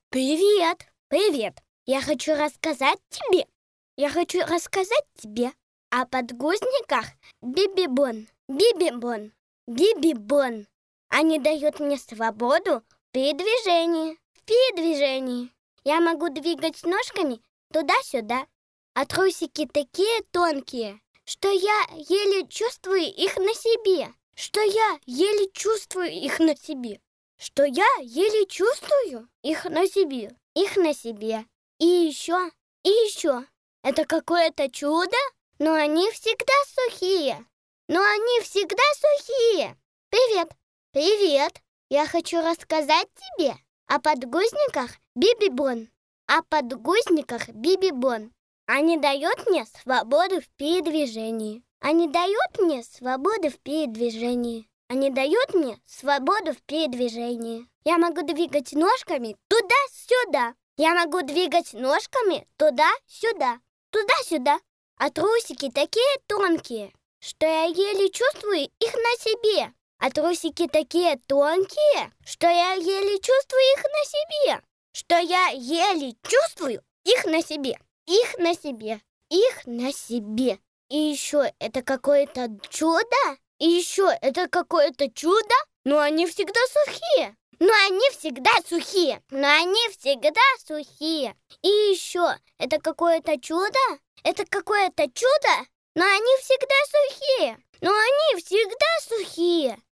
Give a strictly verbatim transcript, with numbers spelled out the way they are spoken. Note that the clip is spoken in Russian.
Привет, привет. Я хочу рассказать тебе. Я хочу рассказать тебе о подгузниках Бибибон. Бибибон. Бибибон. Они дают мне свободу в передвижении. В передвижении. Я могу двигать ножками туда-сюда. А трусики такие тонкие, что я еле чувствую их на себе. Что я еле чувствую их на себе. Что я еле чувствую их на себе. Их на себе. И еще, и еще. Это какое-то чудо, но они всегда сухие. Но они всегда сухие. Привет, привет. Я хочу рассказать тебе о подгузниках Бибибон. О подгузниках Бибибон. Они дают мне свободу в передвижении. Они дают мне свободу в передвижении. Они дают мне свободу в передвижении. Я могу двигать ножками туда-сюда. Я могу двигать ножками туда-сюда. Туда-сюда. А трусики такие тонкие, что я еле чувствую их на себе. А трусики такие тонкие, что я еле чувствую их на себе. Что я еле чувствую их на себе. Их на себе. Их на себе. И еще это какое-то чудо. И еще это какое-то чудо, но они всегда сухие. Но они всегда сухие. Но они всегда сухие. И еще это какое-то чудо. Это какое-то чудо, но они всегда сухие. Но они всегда сухие.